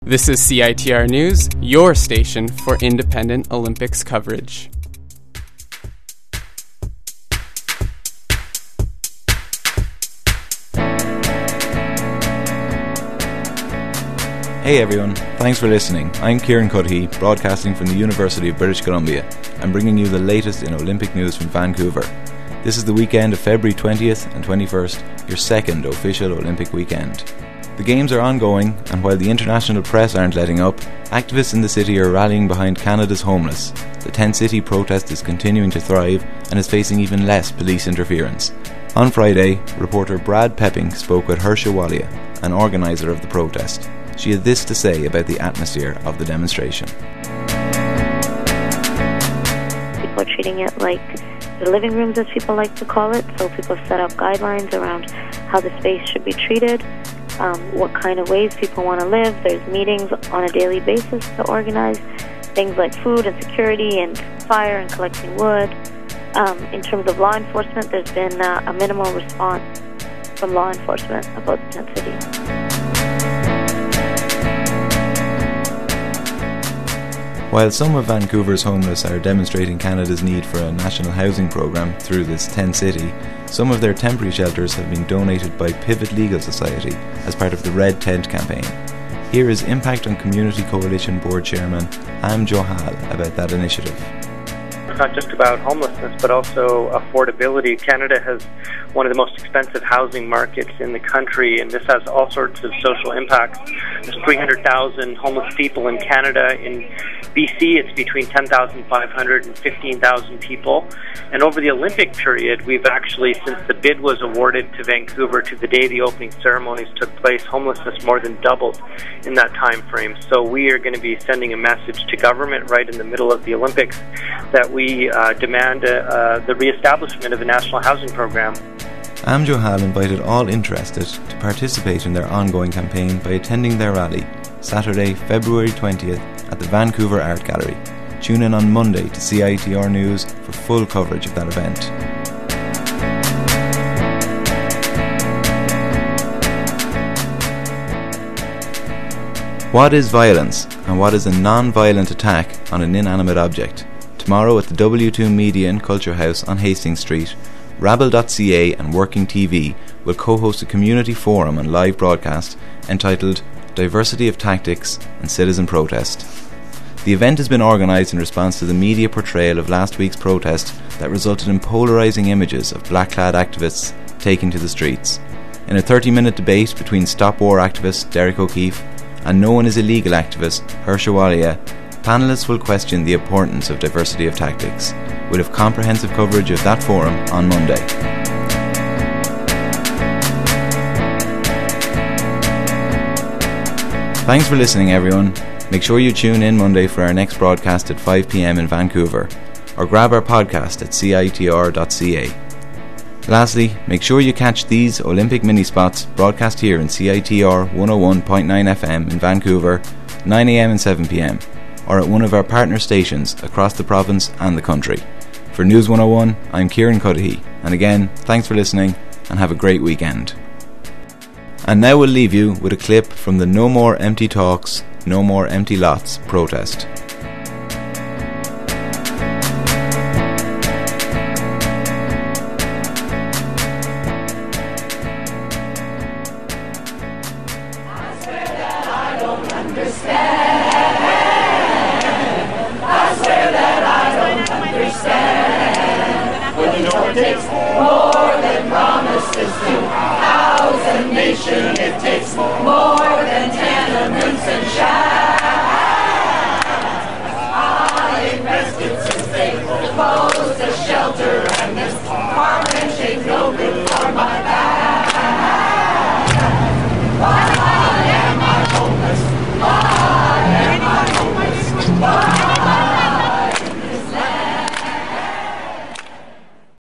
This is CITR News, your station for independent Olympics coverage. Hey everyone, thanks for listening. I'm Kieran Cuddihy, broadcasting from the University of British Columbia and bringing you the latest in Olympic news from Vancouver. This is the weekend of February 20th and 21st, your second official Olympic weekend. The Games are ongoing, and while the international press aren't letting up, activists in the city are rallying behind Canada's homeless. The Tent City protest is continuing to thrive and is facing even less police interference. On Friday, reporter Brad Pepping spoke with Harsha Walia, an organiser of the protest. She had this to say about the atmosphere of the demonstration. People are treating it like the living rooms, as people like to call it, so people set up guidelines around how the space should be treated. What kind of ways people want to live. There's meetings on a daily basis to organize things like food and security and fire and collecting wood. In terms of law enforcement, there's been a minimal response from law enforcement about the Tent City. While some of Vancouver's homeless are demonstrating Canada's need for a national housing programme through this Tent City, some of their temporary shelters have been donated by Pivot Legal Society as part of the Red Tent campaign. Here is Impact on Community Coalition Board Chairman Am Johal about that initiative. It's not just about homelessness, but also affordability. Canada has one of the most expensive housing markets in the country, and this has all sorts of social impacts. There's 300,000 homeless people in Canada. In BC, it's between 10,500 and 15,000 people. And over the Olympic period, we've actually, since the bid was awarded to Vancouver to the day the opening ceremonies took place, homelessness more than doubled in that time frame. So we are going to be sending a message to government right in the middle of the Olympics that we demand the re-establishment of a national housing program. Am Johal invited all interested to participate in their ongoing campaign by attending their rally, Saturday, February 20th at the Vancouver Art Gallery. Tune in on Monday to CITR News for full coverage of that event. What is violence, and what is a non-violent attack on an inanimate object? Tomorrow at the W2 Media and Culture House on Hastings Street, Rabble.ca and Working TV will co-host a community forum and live broadcast entitled Diversity of Tactics and Citizen Protest. The event has been organised in response to the media portrayal of last week's protest that resulted in polarising images of black-clad activists taking to the streets. In a 30-minute debate between Stop War activist Derek O'Keefe and No One Is Illegal activist Harsha Walia, panellists will question the importance of diversity of tactics. We'll have comprehensive coverage of that forum on Monday. Thanks for listening, everyone. Make sure you tune in Monday for our next broadcast at 5 p.m. in Vancouver, or grab our podcast at citr.ca. Lastly, make sure you catch these Olympic mini-spots broadcast here in CITR 101.9 FM in Vancouver, 9 a.m. and 7 p.m, or at one of our partner stations across the province and the country. For News 101, I'm Kieran Cuddihy, and again, thanks for listening and have a great weekend. And now we'll leave you with a clip from the No More Empty Talks, No More Empty Lots protest. When you know it takes